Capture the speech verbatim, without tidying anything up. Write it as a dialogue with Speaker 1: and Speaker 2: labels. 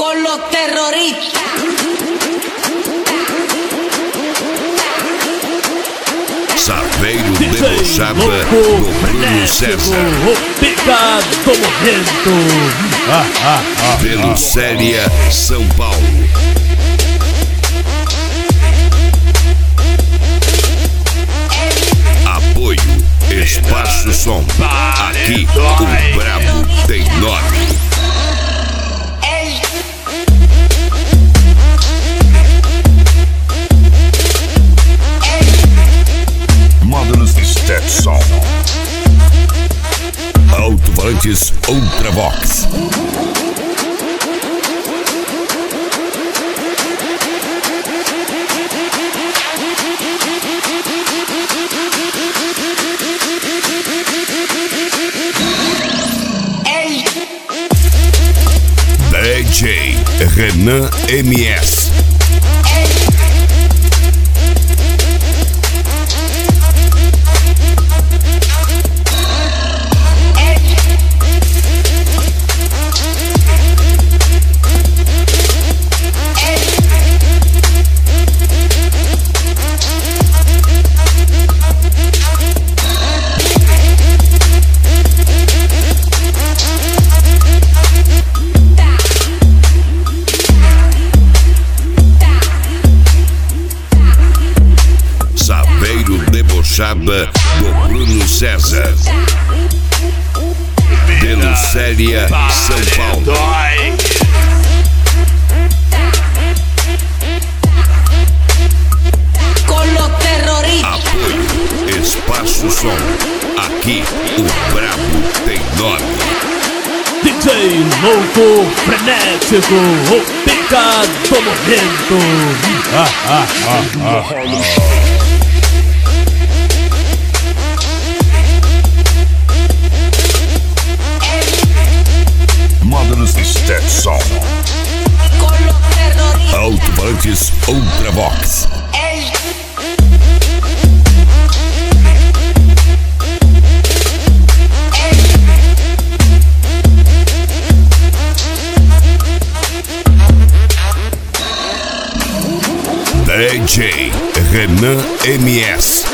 Speaker 1: con los terroristas.
Speaker 2: Saveiro debochada do Bruno César.
Speaker 3: Picado morrendo. Ah, ah, ah,
Speaker 2: Pelo Séria, São Paulo. Apoio Espaço Som. Aqui o brabo tem nome. Módulos de Stetson. Alto-falantes Ultravox. D J Renan M S. Debochada do Bruno César. Pelo Séria, São Paulo. Apoio Espaço Som. Aqui o brabo tem nome.
Speaker 3: D J louco, frenético, o picado morrendo. Ah, ah, ah, ah, ah.
Speaker 2: Módulos de Stetson. Alto-falantes Ultravox. D J Renan M S.